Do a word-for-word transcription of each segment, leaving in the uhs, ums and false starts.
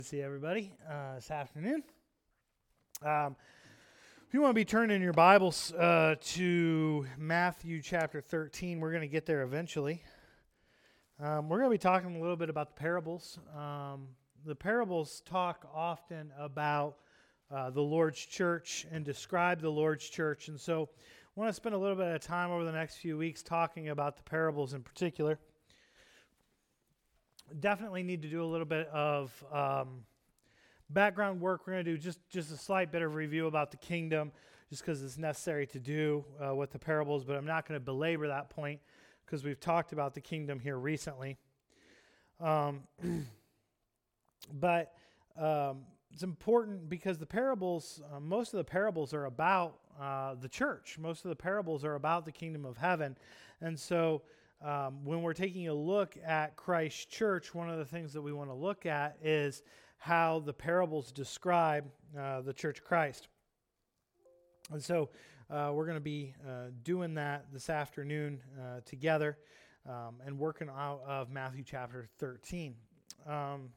See everybody uh, this afternoon. Um, if you want to be turning your Bibles uh, to Matthew chapter thirteen, we're going to get there eventually. Um, we're going to be talking a little bit about the parables. Um, the parables talk often about uh, the Lord's church and describe the Lord's church, and so I want to spend a little bit of time over the next few weeks talking about the parables in particular. Definitely need to do a little bit of um, background work. We're going to do just, just a slight bit of review about the kingdom, just because it's necessary to do uh, with the parables, but I'm not going to belabor that point because we've talked about the kingdom here recently. Um, but um, it's important because the parables, uh, most of the parables are about uh, the church. Most of the parables are about the kingdom of heaven. And so Um, when we're taking a look at Christ's church, one of the things that we want to look at is how the parables describe uh, the church of Christ. And so uh, we're going to be uh, doing that this afternoon uh, together um, and working out of Matthew chapter thirteen. Um,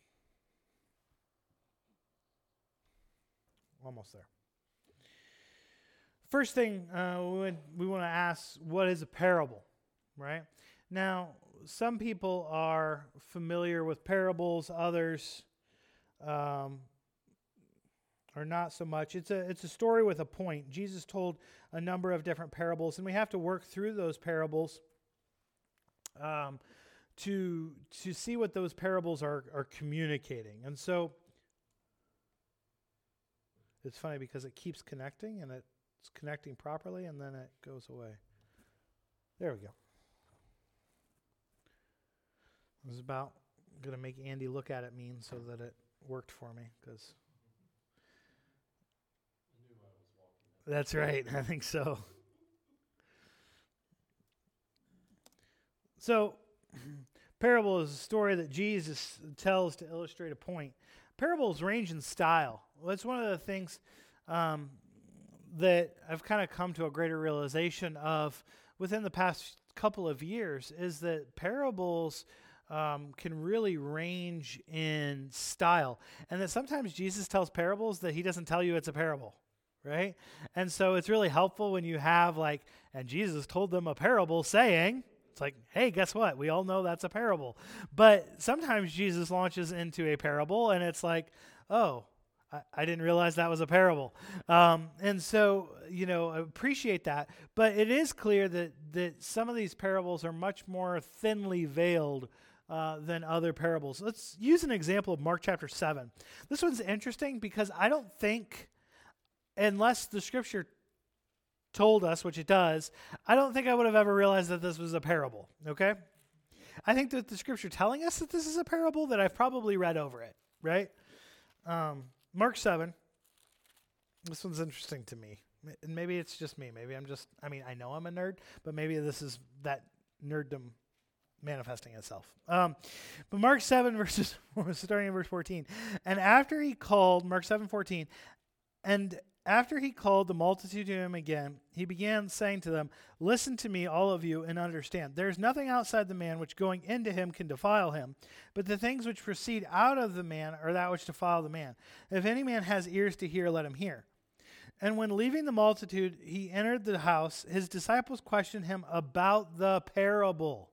almost there. First thing uh, we, we want to ask, what is a parable? Right? Now, some people are familiar with parables, others um, are not so much. It's a it's a story with a point. Jesus told a number of different parables, and we have to work through those parables um, to to see what those parables are are communicating. And so it's funny because it keeps connecting, and it's connecting properly, and then it goes away. There we go. I was about going to make Andy look at it mean so that it worked for me, because that's right. I think so. So, parable is a story that Jesus tells to illustrate a point. Parables range in style. Well, that's one of the things um, that I've kind of come to a greater realization of within the past couple of years, is that parables Um, can really range in style. And that sometimes Jesus tells parables that he doesn't tell you it's a parable, right? And so it's really helpful when you have like, and Jesus told them a parable saying, it's like, hey, guess what? We all know that's a parable. But sometimes Jesus launches into a parable and it's like, oh, I, I didn't realize that was a parable. Um, and so, you know, I appreciate that. But it is clear that, that some of these parables are much more thinly veiled Uh, than other parables. Let's use an example of Mark chapter seven. This one's interesting because I don't think, unless the scripture told us, which it does, I don't think I would have ever realized that this was a parable, okay? I think that the scripture telling us that this is a parable, that I've probably read over it, right? Um, Mark seven, this one's interesting to me. And maybe it's just me. Maybe I'm just, I mean, I know I'm a nerd, but maybe this is that nerddom manifesting itself. Um, but Mark seven, verses starting in verse fourteen. And after he called, Mark seven fourteen, and after he called the multitude to him again, he began saying to them, listen to me, all of you, and understand. There is nothing outside the man which going into him can defile him, but the things which proceed out of the man are that which defile the man. If any man has ears to hear, let him hear. And when leaving the multitude, he entered the house. His disciples questioned him about the parable.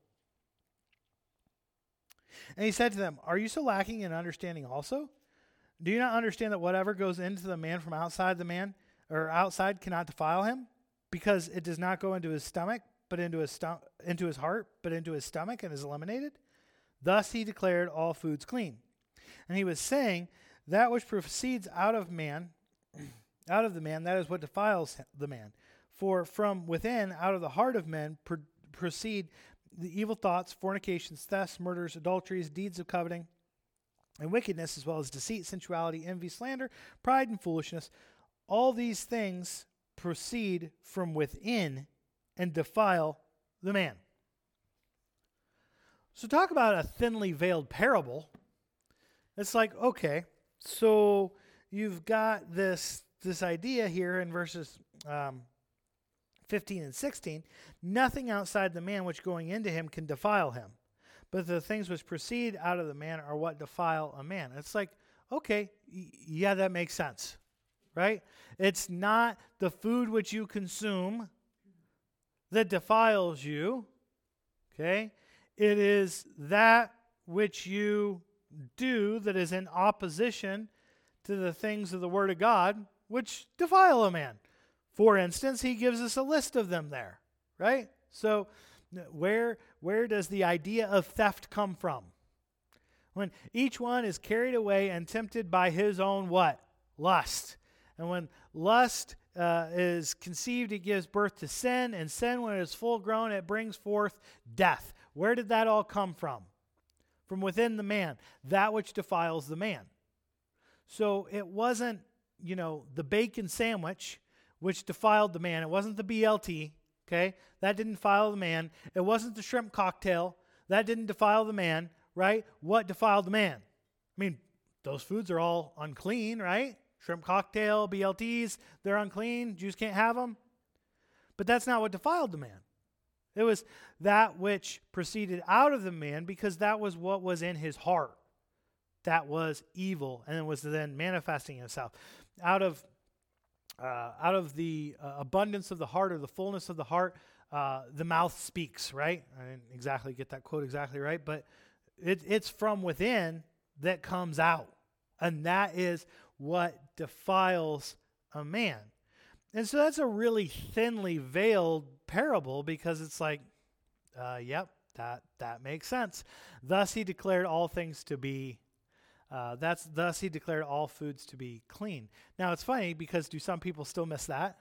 And he said to them, are you so lacking in understanding also? Do you not understand that whatever goes into the man from outside the man, or outside, cannot defile him? Because it does not go into his stomach, but into his sto- into his heart, but into his stomach, and is eliminated? Thus he declared all foods clean. And he was saying, that which proceeds out of man, out of the man, that is what defiles the man. For from within, out of the heart of men, pro- proceed the evil thoughts, fornications, thefts, murders, adulteries, deeds of coveting, and wickedness, as well as deceit, sensuality, envy, slander, pride, and foolishness. All these things proceed from within and defile the man. So talk about a thinly veiled parable. It's like, okay, so you've got this, this idea here in verses um, fifteen and sixteen, nothing outside the man which going into him can defile him. but the things which proceed out of the man are what defile a man. It's like, okay, y- yeah, that makes sense, right? It's not the food which you consume that defiles you, okay? It is that which you do that is in opposition to the things of the Word of God, which defile a man. For instance, he gives us a list of them there, right? So where, where does the idea of theft come from? When each one is carried away and tempted by his own what? Lust. And when lust uh, is conceived, it gives birth to sin, and sin, when it is full grown, it brings forth death. Where did that all come from? From within the man, that which defiles the man. So it wasn't, you know, the bacon sandwich which defiled the man. It wasn't the B L T, okay? That didn't defile the man. It wasn't the shrimp cocktail. That didn't defile the man, right? What defiled the man? I mean, those foods are all unclean, right? Shrimp cocktail, B L Ts, they're unclean. Jews can't have them. But that's not what defiled the man. It was that which proceeded out of the man, because that was what was in his heart. That was evil, and it was then manifesting itself. Out of uh, out of the uh, abundance of the heart, or the fullness of the heart, uh, the mouth speaks, right? I didn't exactly get that quote exactly right, but it, it's from within that comes out. And that is what defiles a man. And so that's a really thinly veiled parable, because it's like, uh, yep, that that makes sense. Thus he declared all things to be, uh, that's thus he declared all foods to be clean. Now it's funny, because do some people still miss that?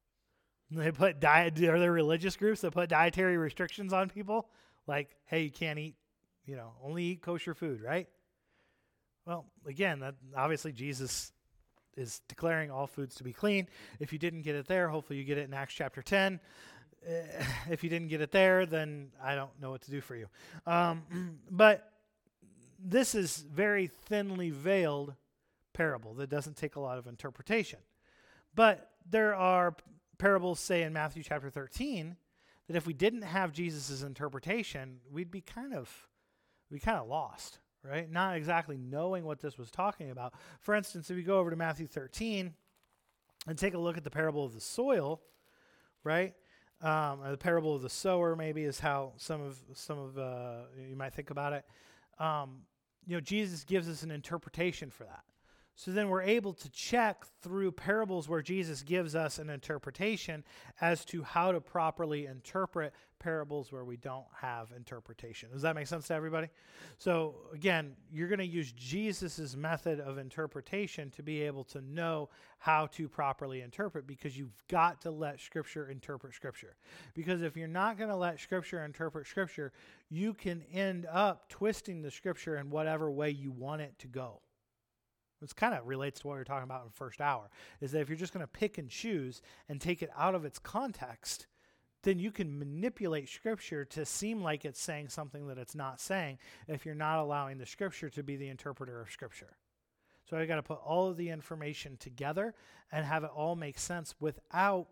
They put diet, are there religious groups that put dietary restrictions on people? Like, hey, you can't eat, you know, only eat kosher food, right? Well, again, that obviously Jesus is declaring all foods to be clean. If you didn't get it there, hopefully you get it in Acts chapter ten. Uh, if you didn't get it there, then I don't know what to do for you. Um, but this is very thinly veiled parable that doesn't take a lot of interpretation. But there are parables, say in Matthew chapter thirteen, that if we didn't have Jesus' interpretation, we'd be kind of, we'd kind of lost. Right? Not exactly knowing what this was talking about. For instance, if you go over to Matthew thirteen and take a look at the parable of the soil, right? Um, or the parable of the sower, maybe, is how some of some of uh, you might think about it. Um, you know, Jesus gives us an interpretation for that. So then we're able to check through parables where Jesus gives us an interpretation as to how to properly interpret parables where we don't have interpretation. Does that make sense to everybody? So again, you're going to use Jesus's method of interpretation to be able to know how to properly interpret, because you've got to let Scripture interpret Scripture. Because if you're not going to let Scripture interpret Scripture, you can end up twisting the Scripture in whatever way you want it to go. This kind of relates to what we were talking about in the first hour, is that if you're just going to pick and choose and take it out of its context, then you can manipulate Scripture to seem like it's saying something that it's not saying, if you're not allowing the Scripture to be the interpreter of Scripture. So I've got to put all of the information together and have it all make sense without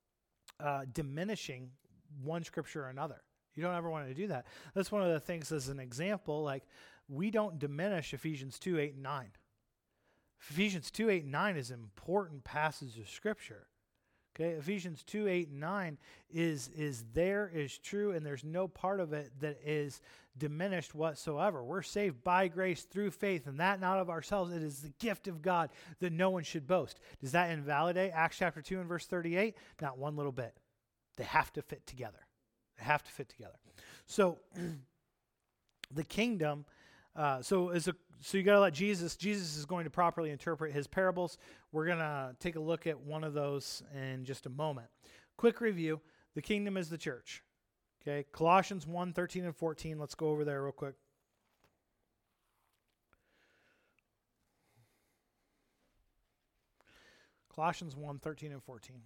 uh, diminishing one Scripture or another. You don't ever want to do that. That's one of the things as an example, like we don't diminish Ephesians two, eight, and nine. Ephesians two, eight, and nine is an important passage of Scripture. Okay, Ephesians two, eight, and nine is, is there, is true, and there's no part of it that is diminished whatsoever. We're saved by grace through faith, and that not of ourselves. It is the gift of God that no one should boast. Does that invalidate Acts chapter two and verse thirty-eight? Not one little bit. They have to fit together. They have to fit together. So the kingdom, uh, so as a So you got to let Jesus, Jesus is going to properly interpret his parables. We're going to take a look at one of those in just a moment. Quick review. The kingdom is the church. Okay, Colossians one, thirteen and fourteen. Let's go over there real quick. Colossians one, thirteen and fourteen.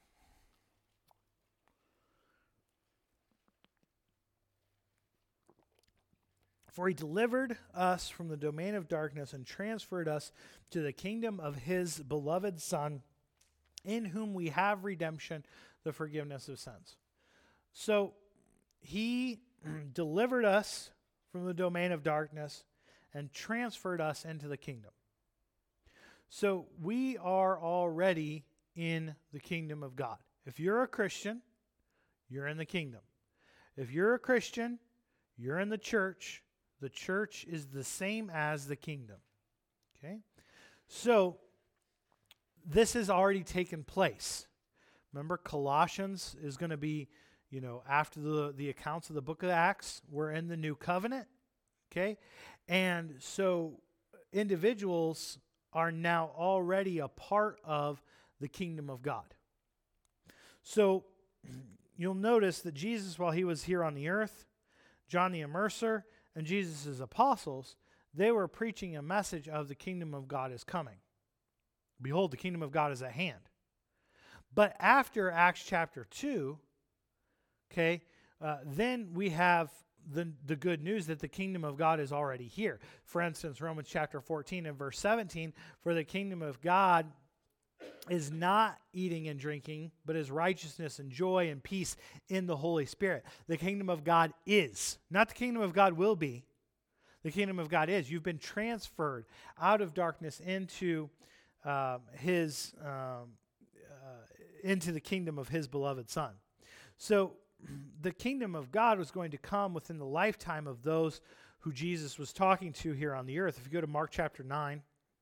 For he delivered us from the domain of darkness and transferred us to the kingdom of his beloved Son, in whom we have redemption, the forgiveness of sins. So he delivered us from the domain of darkness and transferred us into the kingdom. So we are already in the kingdom of God. If you're a Christian, you're in the kingdom. If you're a Christian, you're in the church. The church is the same as the kingdom. Okay? So this has already taken place. Remember, Colossians is going to be, you know, after the, the accounts of the book of Acts, we're in the new covenant. Okay? And so individuals are now already a part of the kingdom of God. So you'll notice that Jesus, while he was here on the earth, John the Immerser, and Jesus' apostles, they were preaching a message of the kingdom of God is coming. Behold, the kingdom of God is at hand. But after Acts chapter two, okay, uh, then we have the, the good news that the kingdom of God is already here. For instance, Romans chapter fourteen and verse seventeen, for the kingdom of God is not eating and drinking, but is righteousness and joy and peace in the Holy Spirit. The kingdom of God is. Not the kingdom of God will be. The kingdom of God is. You've been transferred out of darkness into uh, his, um, uh, into the kingdom of his beloved Son. So the kingdom of God was going to come within the lifetime of those who Jesus was talking to here on the earth. If you go to Mark chapter nine,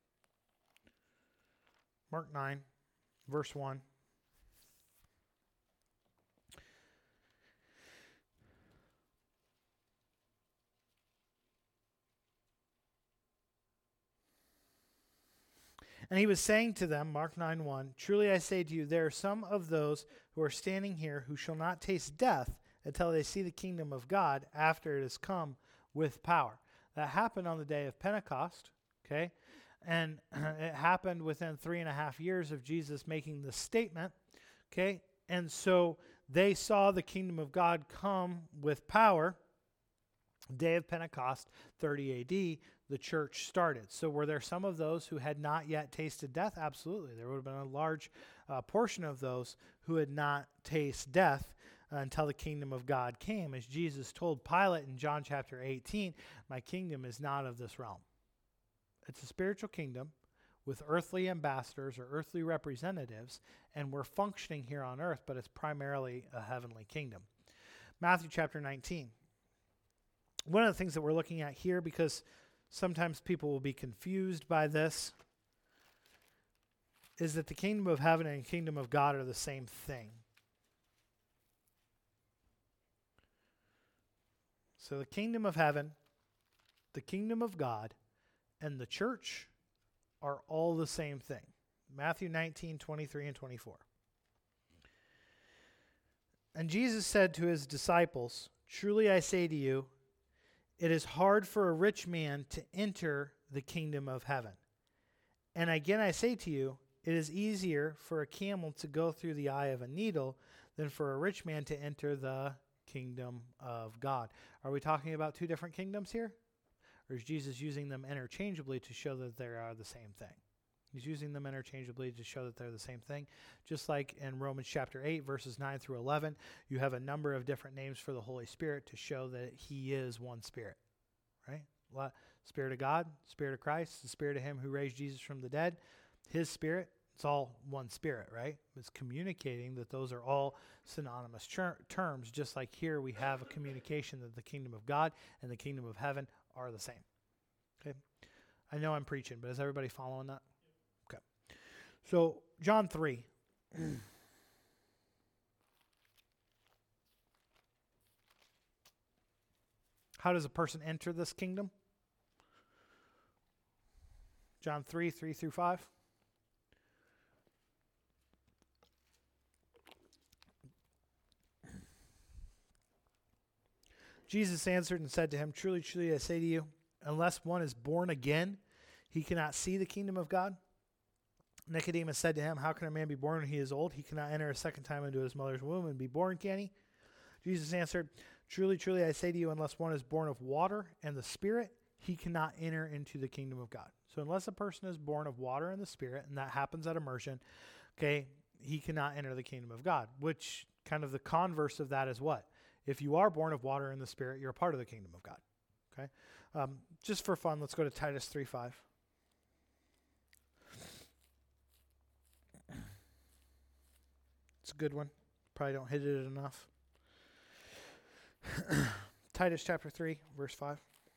Mark nine, verse one. And he was saying to them, Mark nine one, truly I say to you, there are some of those who are standing here who shall not taste death until they see the kingdom of God after it has come with power. That happened on the day of Pentecost, okay? And it happened within three and a half years of Jesus making this statement, okay? And so they saw the kingdom of God come with power. Day of Pentecost, thirty A D, the church started. So were there some of those who had not yet tasted death? Absolutely. There would have been a large uh, portion of those who had not tasted death uh, until the kingdom of God came. As Jesus told Pilate in John chapter eighteen, my kingdom is not of this realm. It's a spiritual kingdom with earthly ambassadors or earthly representatives, and we're functioning here on earth, but it's primarily a heavenly kingdom. Matthew chapter nineteen. One of the things that we're looking at here, because sometimes people will be confused by this, is that the kingdom of heaven and the kingdom of God are the same thing. So the kingdom of heaven, the kingdom of God, and the church are all the same thing. Matthew nineteen, twenty-three and twenty-four. And Jesus said to his disciples, truly I say to you, it is hard for a rich man to enter the kingdom of heaven. And again I say to you, it is easier for a camel to go through the eye of a needle than for a rich man to enter the kingdom of God. Are we talking about two different kingdoms here? Or is Jesus using them interchangeably to show that they are the same thing? He's using them interchangeably to show that they're the same thing. Just like in Romans chapter eight, verses nine through eleven, you have a number of different names for the Holy Spirit to show that he is one Spirit, right? Spirit of God, Spirit of Christ, the Spirit of him who raised Jesus from the dead, his Spirit, it's all one Spirit, right? It's communicating that those are all synonymous ter- terms, just like here we have a communication that the kingdom of God and the kingdom of heaven are the same. Okay? I know I'm preaching, but is everybody following that? Okay. So, John three. How does a person enter this kingdom? John three, three through five. Jesus answered and said to him, truly, truly, I say to you, unless one is born again, he cannot see the kingdom of God. Nicodemus said to him, how can a man be born when he is old? He cannot enter a second time into his mother's womb and be born, can he? Jesus answered, truly, truly, I say to you, unless one is born of water and the Spirit, he cannot enter into the kingdom of God. So unless a person is born of water and the Spirit, and that happens at immersion, okay, he cannot enter the kingdom of God, which kind of the converse of that is what? If you are born of water and the Spirit, you're a part of the kingdom of God. Okay, um, just for fun, let's go to Titus three five. It's a good one. Probably don't hit it enough. Titus chapter three, verse five.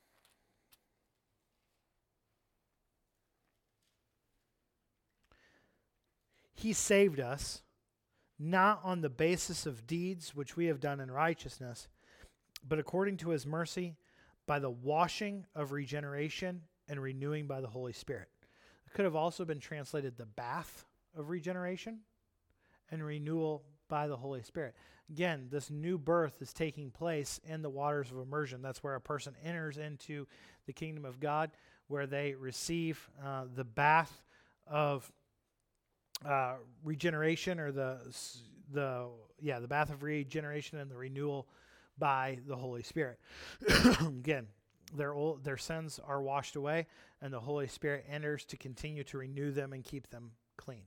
He saved us, not on the basis of deeds which we have done in righteousness, but according to his mercy, by the washing of regeneration and renewing by the Holy Spirit. It could have also been translated the bath of regeneration and renewal by the Holy Spirit. Again, this new birth is taking place in the waters of immersion. That's where a person enters into the kingdom of God, where they receive uh, the bath of uh, regeneration, or the the yeah the bath of regeneration and the renewal by the Holy Spirit. Again, their old, their sins are washed away, and the Holy Spirit enters to continue to renew them and keep them clean.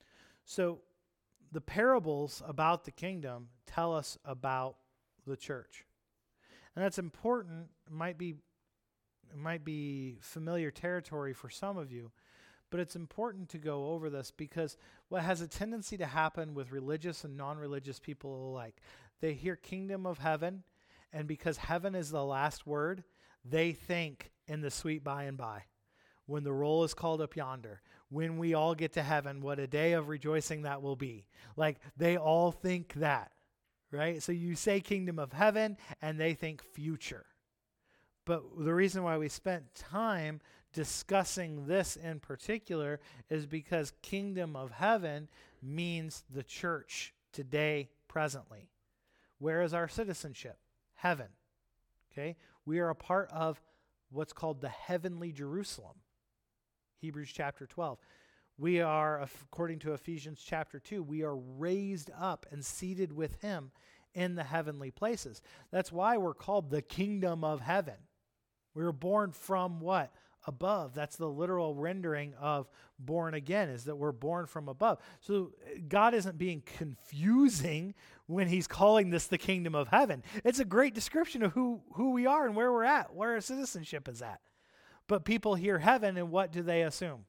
So the parables about the kingdom tell us about the church. And that's important. It might be, it might be familiar territory for some of you, but it's important to go over this, because what has a tendency to happen with religious and non-religious people alike, they hear kingdom of heaven, and because heaven is the last word, they think in the sweet by and by, when the roll is called up yonder, when we all get to heaven, what a day of rejoicing that will be. Like, they all think that, right? So you say kingdom of heaven, and they think future. But the reason why we spent time discussing this in particular is because kingdom of heaven means the church today, presently. Where is our citizenship? Heaven. Okay? We are a part of what's called the heavenly Jerusalem. Hebrews chapter twelve. We are, according to Ephesians chapter two, we are raised up and seated with him in the heavenly places. That's why we're called the kingdom of heaven. We were born from what? Above. That's the literal rendering of born again, is that we're born from above. So God isn't being confusing when he's calling this the kingdom of heaven. It's a great description of who, who we are and where we're at, where our citizenship is at. But people hear heaven, and what do they assume?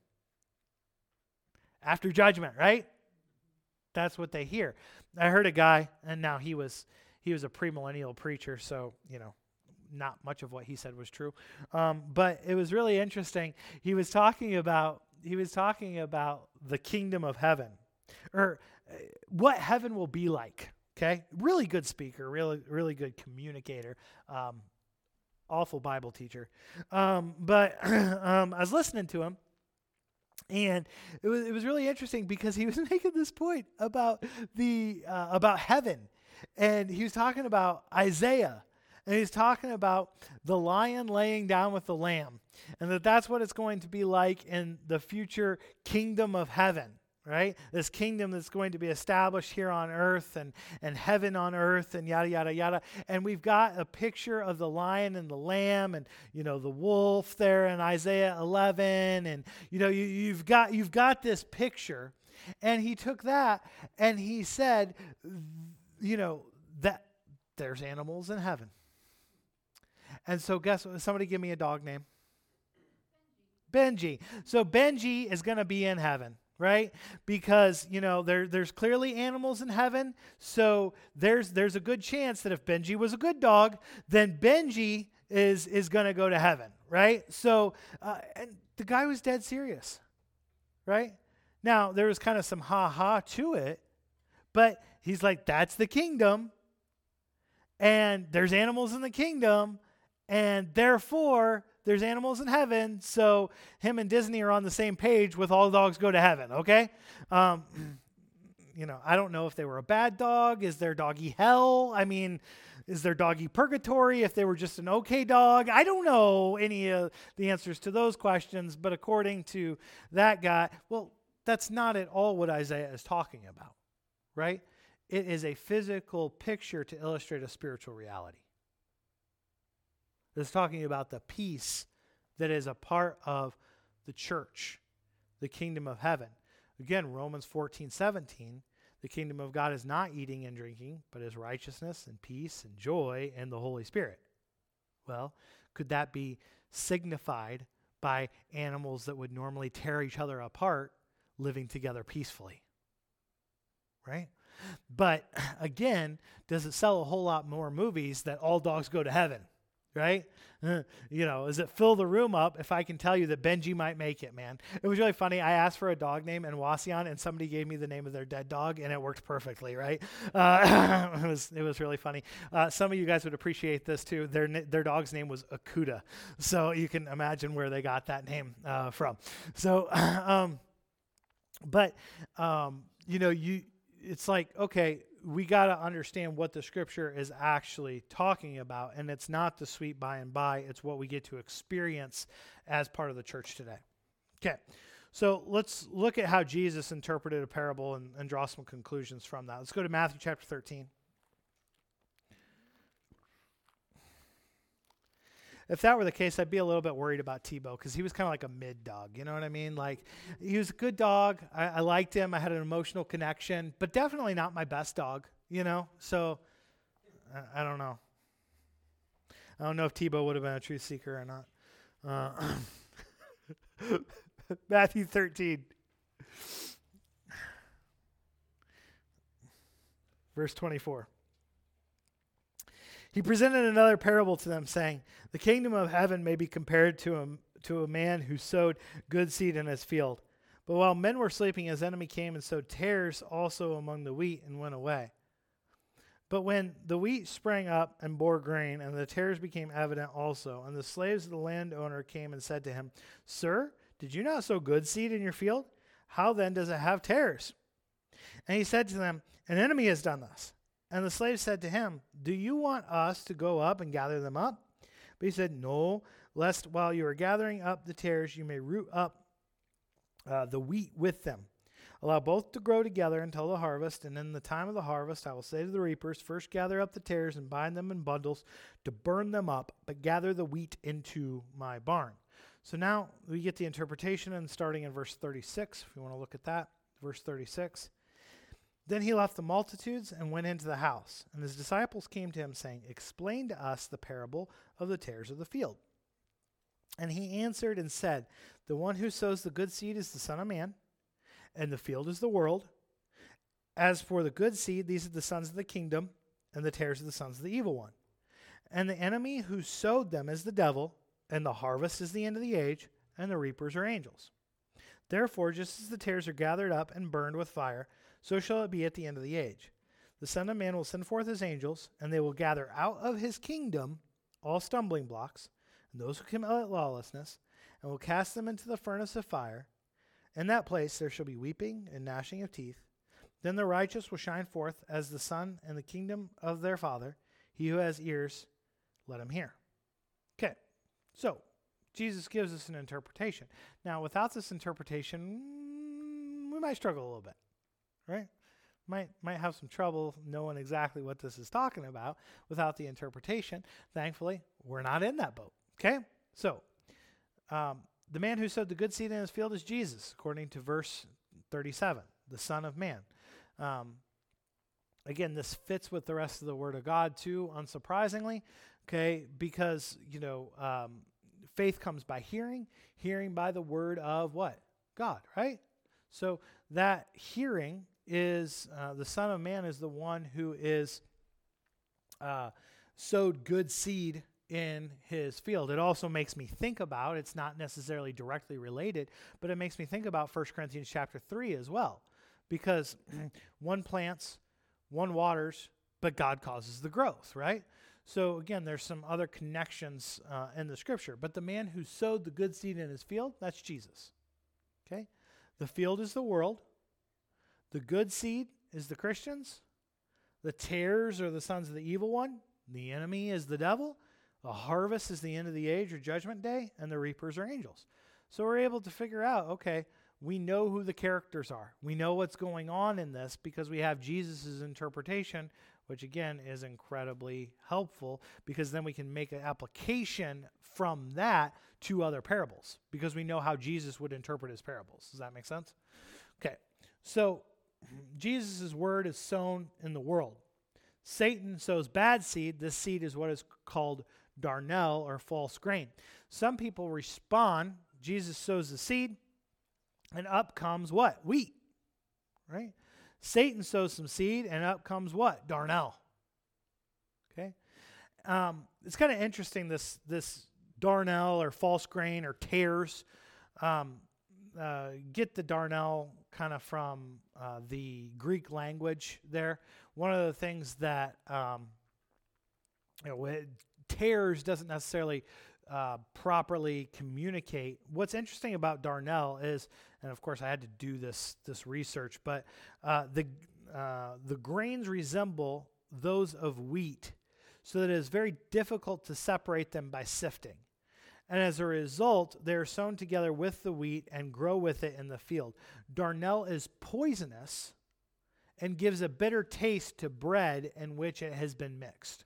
After judgment, right? That's what they hear. I heard a guy, and now he was he was a premillennial preacher, so, you know, not much of what he said was true. Um, but it was really interesting. He was talking about he was talking about the kingdom of heaven, or uh, what heaven will be like. Okay, really good speaker, really really good communicator. Um, awful Bible teacher, um, but um, I was listening to him. And it was it was really interesting, because he was making this point about the uh, about heaven, and he was talking about Isaiah, and he's talking about the lion laying down with the lamb, and that that's what it's going to be like in the future kingdom of heaven, right? This kingdom that's going to be established here on earth, and and heaven on earth, and yada yada yada. And we've got a picture of the lion and the lamb, and you know the wolf there in Isaiah eleven, and you know you, you've got you've got this picture. And he took that and he said, you know, that there's animals in heaven. And so guess what? Somebody give me a dog name. Benji. So Benji is going to be in heaven. Right? Because, you know, there there's clearly animals in heaven, so there's there's a good chance that if Benji was a good dog, then Benji is is going to go to heaven, right? So, uh, and the guy was dead serious, right? Now, there was kind of some ha-ha to it, but he's like, that's the kingdom, and there's animals in the kingdom, and therefore there's animals in heaven, so him and Disney are on the same page with all dogs go to heaven, okay? Um, you know, I don't know if they were a bad dog. Is there doggy hell? I mean, is there doggy purgatory if they were just an okay dog? I don't know any of the answers to those questions, but according to that guy, well, that's not at all what Isaiah is talking about, right? It is a physical picture to illustrate a spiritual reality. It's talking about the peace that is a part of the church, the kingdom of heaven. Again, Romans fourteen seventeen, the kingdom of God is not eating and drinking, but is righteousness and peace and joy and the Holy Spirit. Well, could that be signified by animals that would normally tear each other apart living together peacefully? Right? But again, does it sell a whole lot more movies that all dogs go to heaven? Right? Uh, you know, does it fill the room up if I can tell you that Benji might make it, man? It was really funny. I asked for a dog name in Wasion, and somebody gave me the name of their dead dog, and it worked perfectly, right? Uh, it was it was really funny. Uh, some of you guys would appreciate this, too. Their their dog's name was Akuda, so you can imagine where they got that name uh, from. So, um, but, um, you know, you it's like, okay, we got to understand what the scripture is actually talking about, and it's not the sweet by and by. It's what we get to experience as part of the church today. Okay, so let's look at how Jesus interpreted a parable and, and draw some conclusions from that. Let's go to Matthew chapter thirteen. If that were the case, I'd be a little bit worried about Tebow because he was kind of like a mid dog. You know what I mean? Like, he was a good dog. I, I liked him. I had an emotional connection, but definitely not my best dog, you know? So, I, I don't know. I don't know if Tebow would have been a truth seeker or not. Uh, Matthew thirteen. Verse twenty-four. He presented another parable to them, saying, "The kingdom of heaven may be compared to a, to a man who sowed good seed in his field. But while men were sleeping, his enemy came and sowed tares also among the wheat and went away. But when the wheat sprang up and bore grain, and the tares became evident also, and the slaves of the landowner came and said to him, 'Sir, did you not sow good seed in your field? How then does it have tares?' And he said to them, 'An enemy has done this.' And the slave said to him, 'Do you want us to go up and gather them up?' But he said, 'No, lest while you are gathering up the tares, you may root up uh, the wheat with them. Allow both to grow together until the harvest, and in the time of the harvest I will say to the reapers, first gather up the tares and bind them in bundles to burn them up, but gather the wheat into my barn.'" So now we get the interpretation, and starting in verse thirty-six, if you want to look at that, verse thirty-six. "Then he left the multitudes and went into the house. And his disciples came to him, saying, 'Explain to us the parable of the tares of the field.' And he answered and said, 'The one who sows the good seed is the Son of Man, and the field is the world. As for the good seed, these are the sons of the kingdom, and the tares are the sons of the evil one. And the enemy who sowed them is the devil, and the harvest is the end of the age, and the reapers are angels. Therefore, just as the tares are gathered up and burned with fire, so shall it be at the end of the age. The Son of Man will send forth his angels, and they will gather out of his kingdom all stumbling blocks, and those who commit lawlessness, and will cast them into the furnace of fire. In that place there shall be weeping and gnashing of teeth. Then the righteous will shine forth as the sun in the kingdom of their Father. He who has ears, let him hear." Okay, so Jesus gives us an interpretation. Now, without this interpretation, we might struggle a little bit. Right? Might might have some trouble knowing exactly what this is talking about without the interpretation. Thankfully, we're not in that boat. Okay? So, um, the man who sowed the good seed in his field is Jesus, according to verse thirty-seven, the Son of Man. Um, again, this fits with the rest of the Word of God too, unsurprisingly. Okay? Because, you know, um, faith comes by hearing, hearing by the Word of what? God, right? So that hearing is, uh, the Son of Man is the one who is uh, sowed good seed in his field. It also makes me think about, it's not necessarily directly related, but it makes me think about First Corinthians chapter three as well. Because one plants, one waters, but God causes the growth, right? So again, there's some other connections uh, in the scripture. But the man who sowed the good seed in his field, that's Jesus. Okay? The field is the world. The good seed is the Christians. The tares are the sons of the evil one. The enemy is the devil. The harvest is the end of the age or judgment day. And the reapers are angels. So we're able to figure out, okay, we know who the characters are. We know what's going on in this because we have Jesus' interpretation, which again is incredibly helpful because then we can make an application from that to other parables because we know how Jesus would interpret his parables. Does that make sense? Okay, so Jesus' word is sown in the world. Satan sows bad seed. This seed is what is called darnel or false grain. Some people respond, Jesus sows the seed, and up comes what? Wheat, right? Satan sows some seed, and up comes what? Darnel. Okay? Um, it's kind of interesting, this this darnel or false grain or tares. Um, uh, get the darnel kind of from uh, the Greek language there. One of the things that um, you know, it, tares doesn't necessarily uh, properly communicate. What's interesting about darnel is, and of course I had to do this this research, but uh, the uh, the grains resemble those of wheat, so that it is very difficult to separate them by sifting. And as a result, they are sown together with the wheat and grow with it in the field. Darnel is poisonous and gives a bitter taste to bread in which it has been mixed.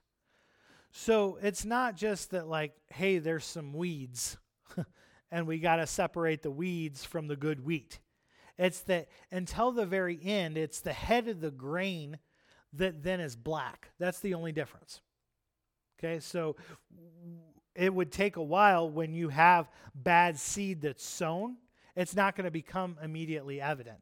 So it's not just that, like, hey, there's some weeds and we got to separate the weeds from the good wheat. It's that until the very end, it's the head of the grain that then is black. That's the only difference. Okay, so it would take a while when you have bad seed that's sown. It's not going to become immediately evident.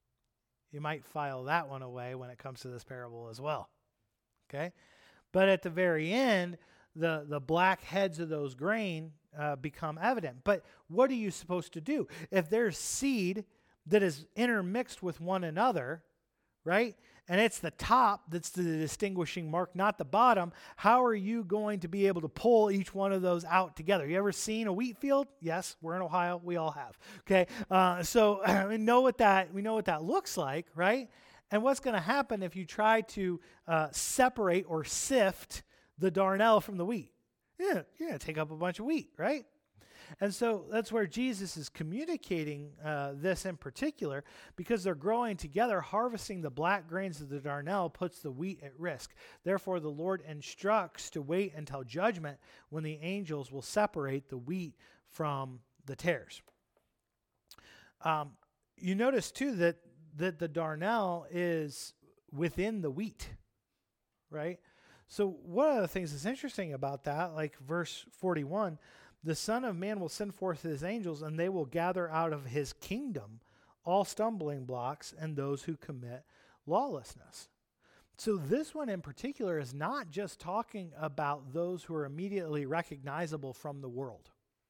You might file that one away when it comes to this parable as well. Okay? But at the very end, the, the black heads of those grain uh, become evident. But what are you supposed to do? If there's seed that is intermixed with one another, right? And it's the top that's the distinguishing mark, not the bottom. How are you going to be able to pull each one of those out together? You ever seen a wheat field? Yes, we're in Ohio. We all have. Okay, uh, so we know what that we know what that looks like, right? And what's going to happen if you try to uh, separate or sift the darnel from the wheat? Yeah, you're going to take up a bunch of wheat, right? And so that's where Jesus is communicating uh, this in particular, because they're growing together. Harvesting the black grains of the darnel puts the wheat at risk. Therefore, the Lord instructs to wait until judgment, when the angels will separate the wheat from the tares. Um, you notice, too, that, that the darnel is within the wheat, right? So one of the things that's interesting about that, like verse forty-one, the Son of Man will send forth his angels, and they will gather out of his kingdom all stumbling blocks and those who commit lawlessness. So this one in particular is not just talking about those who are immediately recognizable from the world.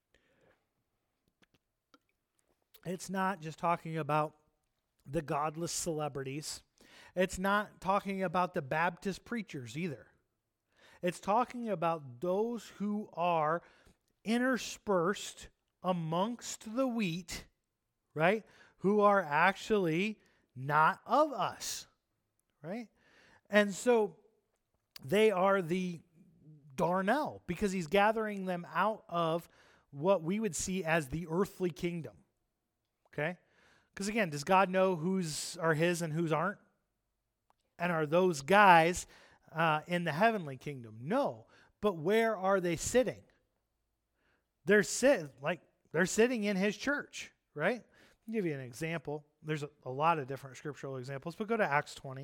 It's not just talking about the godless celebrities. It's not talking about the Baptist preachers either. It's talking about those who are interspersed amongst the wheat, right, who are actually not of us, right? And so they are the darnel, because he's gathering them out of what we would see as the earthly kingdom, okay? Because again, does God know whose are his and whose aren't? And are those guys uh, in the heavenly kingdom? No. But where are they sitting? They're sit like they're sitting in his church, right? I'll give you an example. There's a, a lot of different scriptural examples, but go to Acts twenty.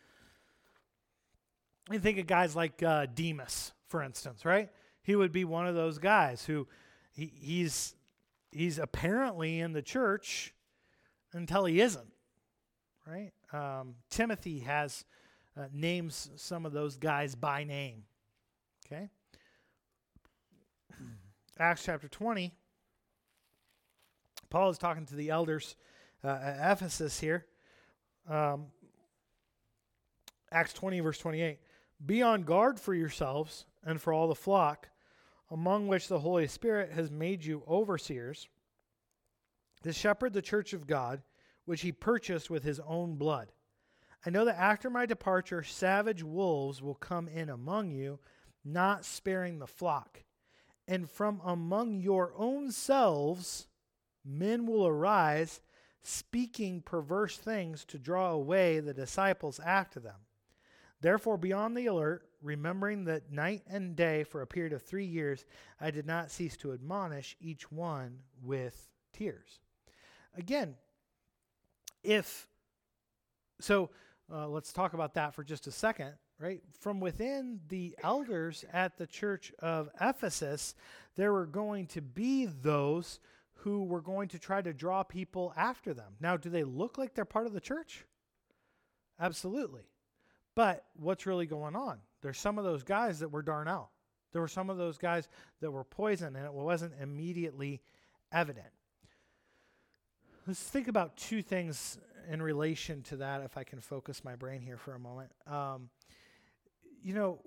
You think of guys like uh, Demas, for instance, right? He would be one of those guys who he, he's he's apparently in the church until he isn't, right? Um, Timothy has uh, names some of those guys by name, okay? Acts chapter twenty, Paul is talking to the elders uh, at Ephesus here. Um, Acts twenty, verse twenty-eight. Be on guard for yourselves and for all the flock, among which the Holy Spirit has made you overseers, to shepherd the church of God, which he purchased with his own blood. I know that after my departure, savage wolves will come in among you, not sparing the flock. And from among your own selves, men will arise, speaking perverse things to draw away the disciples after them. Therefore, be on the alert, remembering that night and day for a period of three years, I did not cease to admonish each one with tears. Again, if, so uh, let's talk about that for just a second. right? From within the elders at the church of Ephesus, there were going to be those who were going to try to draw people after them. Now, do they look like they're part of the church? Absolutely. But what's really going on? There's some of those guys that were Darnell. There were some of those guys that were poison, and it wasn't immediately evident. Let's think about two things in relation to that, if I can focus my brain here for a moment. Um, you know,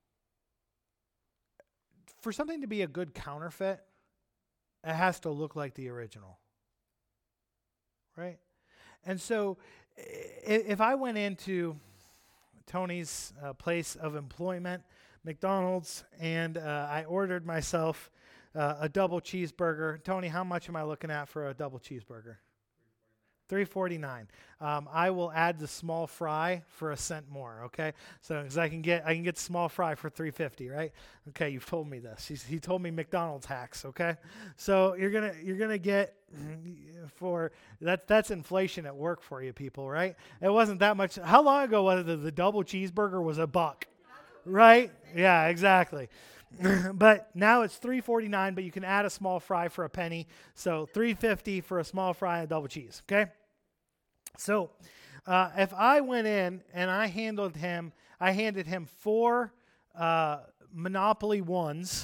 for something to be a good counterfeit, it has to look like the original, right? And so if I went into Tony's uh, place of employment, McDonald's, and uh, I ordered myself uh, a double cheeseburger. Tony, how much am I looking at for a double cheeseburger? three forty-nine. Um, I will add the small fry for a cent more, okay? So, because I can get I can get small fry for three fifty, right? Okay, you've told me this. He's, he told me McDonald's hacks, okay? So you're gonna you're gonna get for that that's inflation at work for you people, right? It wasn't that much. How long ago was it that the double cheeseburger was a buck, right? Yeah, exactly. But now it's three forty-nine, but you can add a small fry for a penny. So three fifty for a small fry and a double cheese, okay? So uh, if I went in and I handled him, I handed him four uh, Monopoly ones,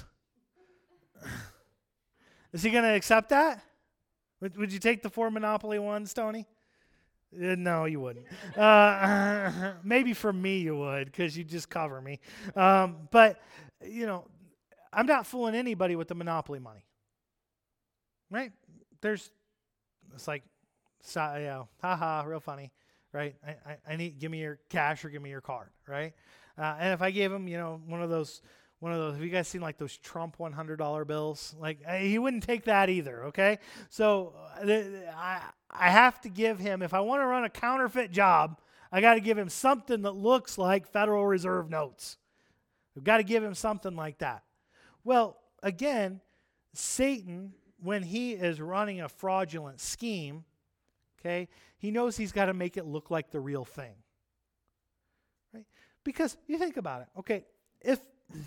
is he going to accept that? Would, would you take the four Monopoly ones, Tony? Uh, no, you wouldn't. Uh, maybe for me you would, because you just cover me. Um, but, you know, I'm not fooling anybody with the Monopoly money, right? There's, it's like, so, you know, haha, real funny, right? I, I, I need, give me your cash or give me your card, right? Uh, and if I gave him, you know, one of those, one of those, have you guys seen like those Trump one hundred dollar bills? Like, I, he wouldn't take that either, okay? So uh, the, I, I have to give him, if I want to run a counterfeit job, I got to give him something that looks like Federal Reserve notes. I've got to give him something like that. Well, again, Satan, when he is running a fraudulent scheme, okay, he knows he's got to make it look like the real thing, right? Because you think about it, okay, if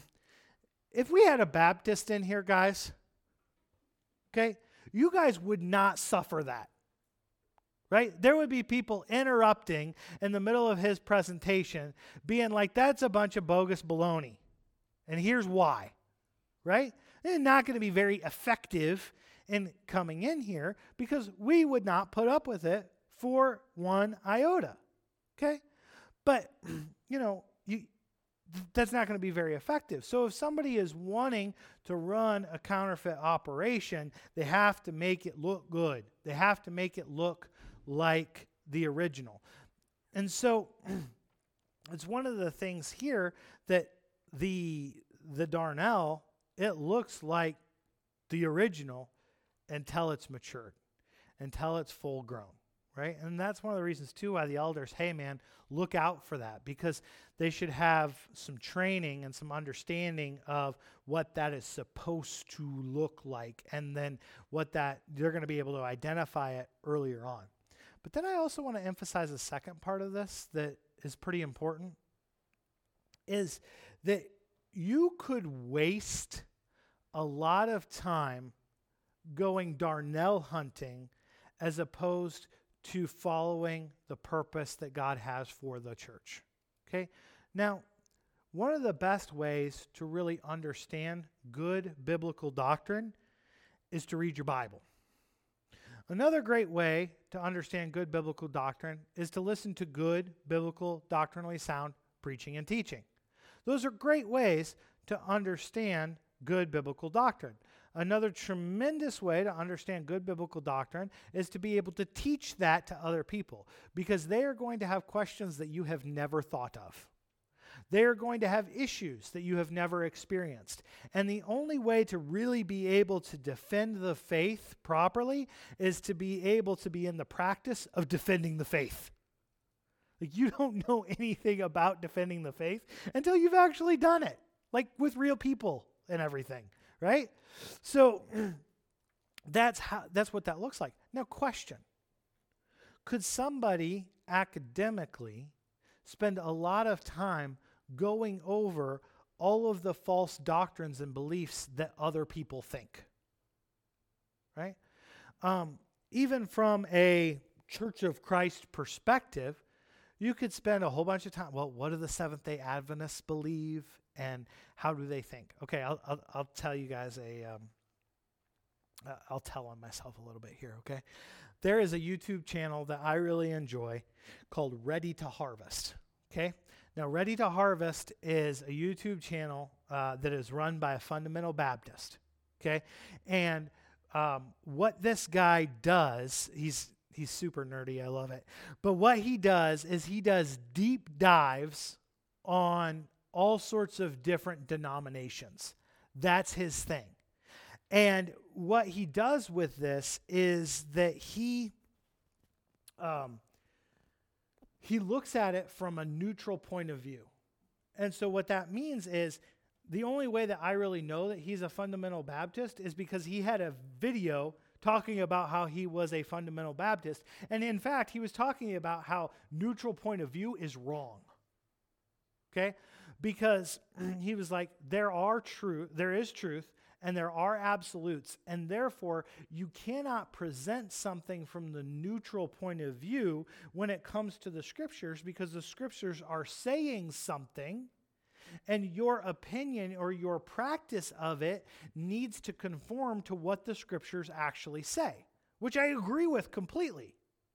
if we had a Baptist in here, guys, okay, you guys would not suffer that, right? There would be people interrupting in the middle of his presentation, being like, that's a bunch of bogus baloney, and here's why, right? They're not going to be very effective in coming in here because we would not put up with it for one iota, okay? But, you know, you, that's not going to be very effective. So if somebody is wanting to run a counterfeit operation, they have to make it look good. They have to make it look like the original. And so it's one of the things here that the, the Darnell, it looks like the original until it's matured, until it's full grown, right? And that's one of the reasons, too, why the elders, hey, man, look out for that, because they should have some training and some understanding of what that is supposed to look like, and then what that, they're going to be able to identify it earlier on. But then I also want to emphasize the second part of this that is pretty important, is that you could waste a lot of time going Darnell hunting as opposed to following the purpose that God has for the church. Okay? Now, one of the best ways to really understand good biblical doctrine is to read your Bible. Another great way to understand good biblical doctrine is to listen to good biblical, doctrinally sound preaching and teaching. Those are great ways to understand good biblical doctrine. Another tremendous way to understand good biblical doctrine is to be able to teach that to other people, because they are going to have questions that you have never thought of. They are going to have issues that you have never experienced. And the only way to really be able to defend the faith properly is to be able to be in the practice of defending the faith. Like, you don't know anything about defending the faith until you've actually done it, like with real people and everything, right? So that's how that's what that looks like. Now, question. Could somebody academically spend a lot of time going over all of the false doctrines and beliefs that other people think, right? Um, even from a Church of Christ perspective, you could spend a whole bunch of time, well, what do the Seventh-day Adventists believe and how do they think? Okay, I'll, I'll, I'll tell you guys a, um, uh, I'll tell on myself a little bit here, okay? There is a YouTube channel that I really enjoy called Ready to Harvest, okay? Now, Ready to Harvest is a YouTube channel uh, that is run by a fundamental Baptist, okay? And um, what this guy does, he's he's super nerdy, I love it. But what he does is he does deep dives on all sorts of different denominations. That's his thing. And what he does with this is that he um, he looks at it from a neutral point of view. And so what that means is the only way that I really know that he's a fundamental Baptist is because he had a video talking about how he was a fundamental Baptist. And in fact, he was talking about how neutral point of view is wrong. Okay? Because he was like, there are truth, there is truth, and there are absolutes, and therefore you cannot present something from the neutral point of view when it comes to the scriptures, because the scriptures are saying something, and your opinion or your practice of it needs to conform to what the scriptures actually say, which I agree with completely.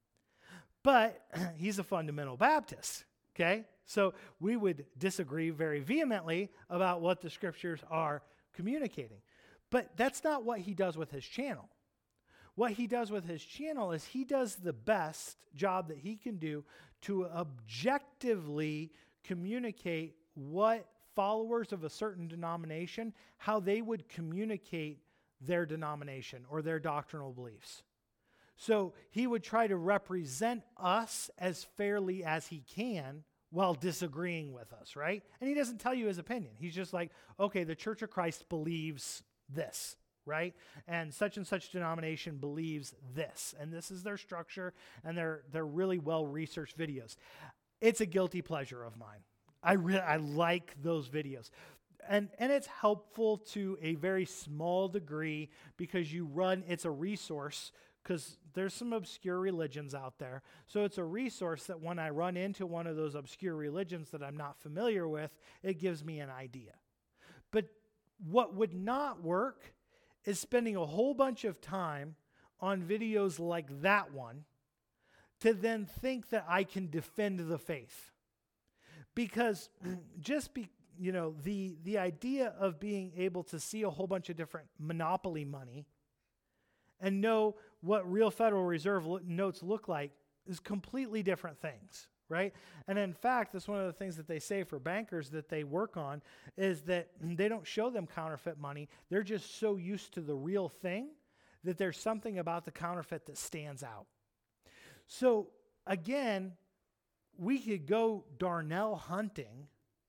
But he's a fundamental Baptist, okay? So we would disagree very vehemently about what the scriptures are communicating. But that's not what he does with his channel. What he does with his channel is he does the best job that he can do to objectively communicate what followers of a certain denomination, how they would communicate their denomination or their doctrinal beliefs. So he would try to represent us as fairly as he can while disagreeing with us, right? And he doesn't tell you his opinion. He's just like, okay, the Church of Christ believes this, right? And such and such denomination believes this. And this is their structure, and they're they're really well-researched videos. It's a guilty pleasure of mine. I really I like those videos. And and it's helpful to a very small degree because you run, it's a resource, because there's some obscure religions out there. So it's a resource that when I run into one of those obscure religions that I'm not familiar with, it gives me an idea. But what would not work is spending a whole bunch of time on videos like that one to then think that I can defend the faith. Because just be, you know, the the idea of being able to see a whole bunch of different monopoly money and know what real Federal Reserve lo- notes look like is completely different things, right? And in fact, that's one of the things that they say for bankers that they work on is that they don't show them counterfeit money. They're just so used to the real thing that there's something about the counterfeit that stands out. So again, we could go darnell hunting,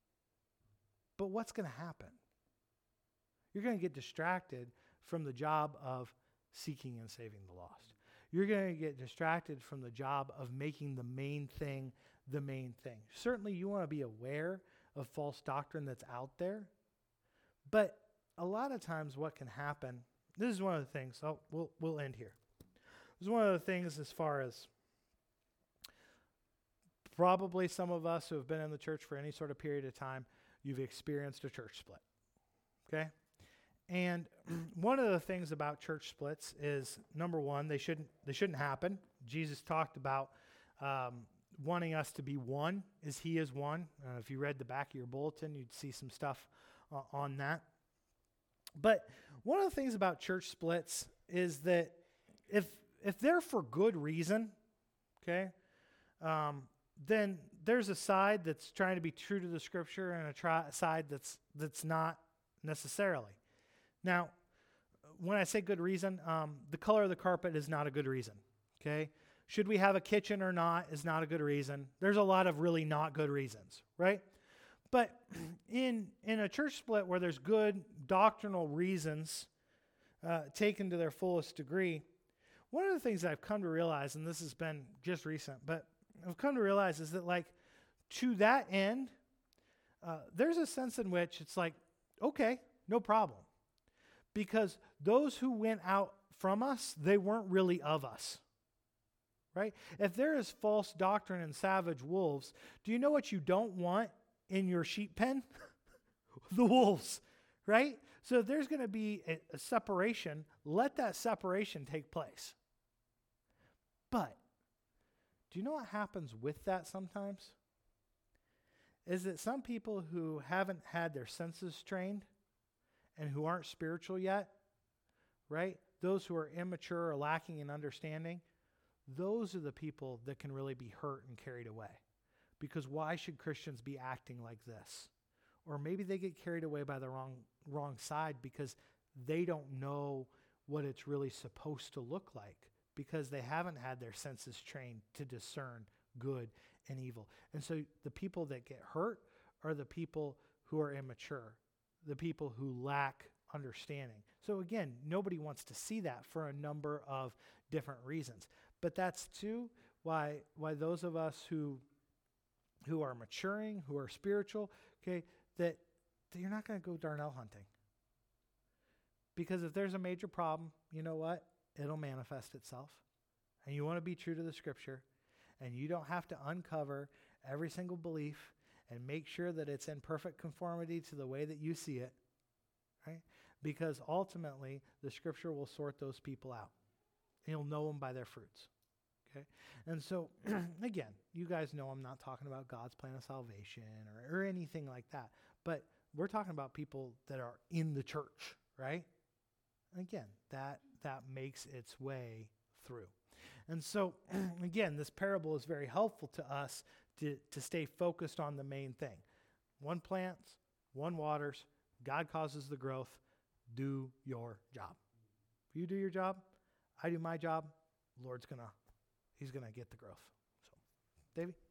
but what's going to happen? You're going to get distracted from the job of seeking and saving the lost. You're going to get distracted from the job of making the main thing the main thing. Certainly you want to be aware of false doctrine that's out there, but a lot of times what can happen, this is one of the things, so we'll, we'll end here. This is one of the things as far as probably some of us who have been in the church for any sort of period of time, you've experienced a church split, okay? And one of the things about church splits is, number one, they shouldn't they shouldn't happen. Jesus talked about um, wanting us to be one as he is one. Uh, if you read the back of your bulletin, you'd see some stuff uh, on that. But one of the things about church splits is that if if they're for good reason, okay, um, then there's a side that's trying to be true to the scripture and a tri- side that's that's not necessarily. Now, when I say good reason, um, the color of the carpet is not a good reason, okay? Should we have a kitchen or not is not a good reason. There's a lot of really not good reasons, right? But in in a church split where there's good doctrinal reasons uh, taken to their fullest degree, one of the things that I've come to realize, and this has been just recent, but I've come to realize is that, like, to that end, uh, there's a sense in which it's like, okay, no problem. Because those who went out from us, they weren't really of us. Right? If there is false doctrine and savage wolves, do you know what you don't want in your sheep pen? The wolves, right? So if there's going to be a, a separation, let that separation take place. But do you know what happens with that sometimes? Is that some people who haven't had their senses trained and who aren't spiritual yet, right? Those who are immature or lacking in understanding, those are the people that can really be hurt and carried away. Because why should Christians be acting like this? Or maybe they get carried away by the wrong wrong side because they don't know what it's really supposed to look like, because they haven't had their senses trained to discern good and evil. And so the people that get hurt are the people who are immature, the people who lack understanding. So again, nobody wants to see that for a number of different reasons. But that's too why why those of us who who are maturing, who are spiritual, okay, that, that you're not going to go darnell hunting. Because if there's a major problem, you know what? It'll manifest itself. And you want to be true to the Scripture, and you don't have to uncover every single belief and make sure that it's in perfect conformity to the way that you see it, right? Because ultimately, the Scripture will sort those people out. You'll know them by their fruits. Okay? And so, again, you guys know I'm not talking about God's plan of salvation or, or anything like that. But we're talking about people that are in the church, right? And again, that that makes its way through. And so, again, this parable is very helpful to us to, to stay focused on the main thing. One plants, one waters, God causes the growth. Do your job. If you do your job, I do my job, Lord's gonna, he's gonna get the growth. So, Davey?